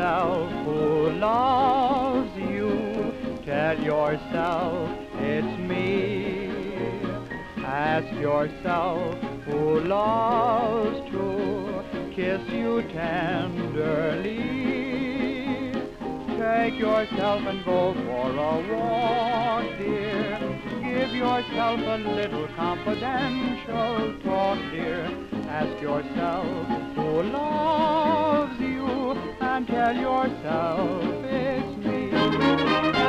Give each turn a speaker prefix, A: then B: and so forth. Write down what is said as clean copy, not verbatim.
A: yourself who loves you. Tell yourself it's me. Ask yourself who loves to kiss you tenderly. Take yourself and go for a walk, dear. Give yourself a little confidential talk, dear. Ask yourself who loves you and tell yourself it's me.